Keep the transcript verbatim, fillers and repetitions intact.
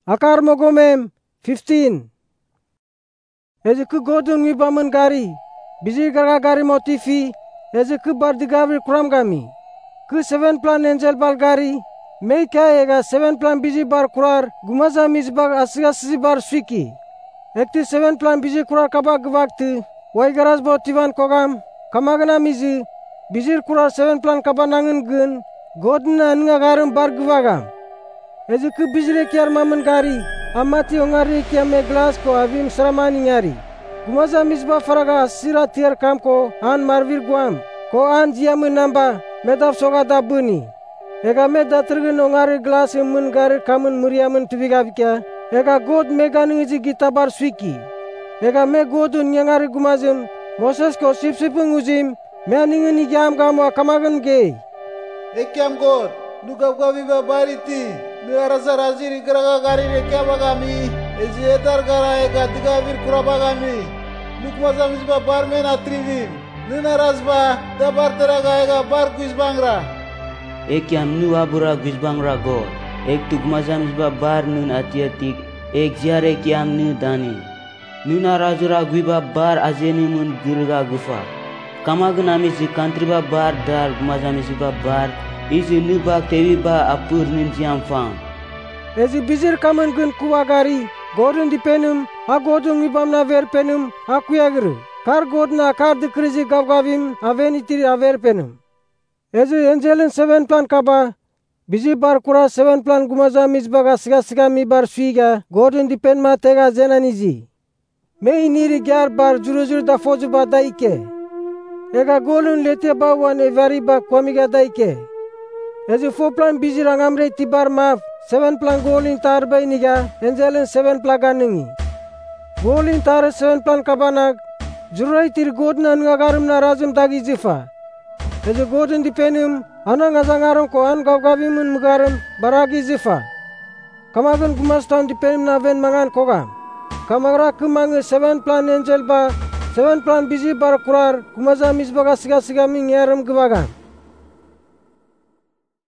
Akar mogomem fifteen. Ezekü godun ngibamen gari. Bijir garga gari motifi. Ezekü bardigavir kuram gami. Kü seven plan angel bal gari. Meika ega seven plan bijir bar kurar. Gumaza mizbag asiga sizi bar swiki. Ekti seven plan bijir kurar kabak gvakti. Wai garas bo tivan kogam. Kamagana mizi. Bijir kurar seven plan kabanangin gun. Godun anga garum bar gvagam. Ezekü bijire kiar mamen gari. Amati ongari kiame glass ko avim sramani nyari. Gumaza misba faraga sira tiar kam ko an marvir guam. Ko an jiamun namba medap soga dabuni. Ega meda tergen ongari glass mun gari kamun muriamun tubiga bikya. Ega god mega ningiji gitabar swiki. Ega me godun nyangari gumazim. Moses ko sip sipung uzim. Me ningin igyam gamo kamagan ge. Ekyam god. Nugab gabiba bariti. Nuarasa raziri garaga gari rekya bagami. Ezi edar gara ega digavir kura bagami. Nukmaza misba barmen atrivim. Nuna razba dabar teraga ega bar guizbangra. Ek yam nu abura guizbangra god. Ek tukmaza misba bar nun atiatik. Ek ziar ek yam nu dani. Nuna razura guiba bar azeni mun girga gufa. Kamagan amisi kantriba bar dar gumaza misba bar. Izi nubak tewi ba apur nintiam fam. Ezi bizir kamen gun kuwagari. Godun di penum. Ha godun ibam na ver penum. Ha kuyagru. Kar godna kar dikrizi gavgavim. Avenitiri aver penum. Ezi angelen seven plan kaba. Bizi bar kura seven plan gumaza misbaga siga siga mi bar suiga. Godun di pen ma tega zenanizi. Me iniri gyar bar jurujur da fozu ba daike. Ega golun lete ba wan evari ba kwamiga daike. Ezi four plan bizi rangamre tibar maf. Seven plan golin tar bay niga. Angelen seven plan ganingi. Golin tar seven plan kabanag. Jurai tir godna ngagarum na razum dagi zifa. Ezi godin di penum. Anang azangarum ko an gavgavimun mugarum baragi zifa. Kamagan gumastan di penum na ven mangan kogam. Kamagra kumangu seven plan angel ba. Seven plan bizi bar kurar. Kumaza misbaga siga siga ming yarum gwagan.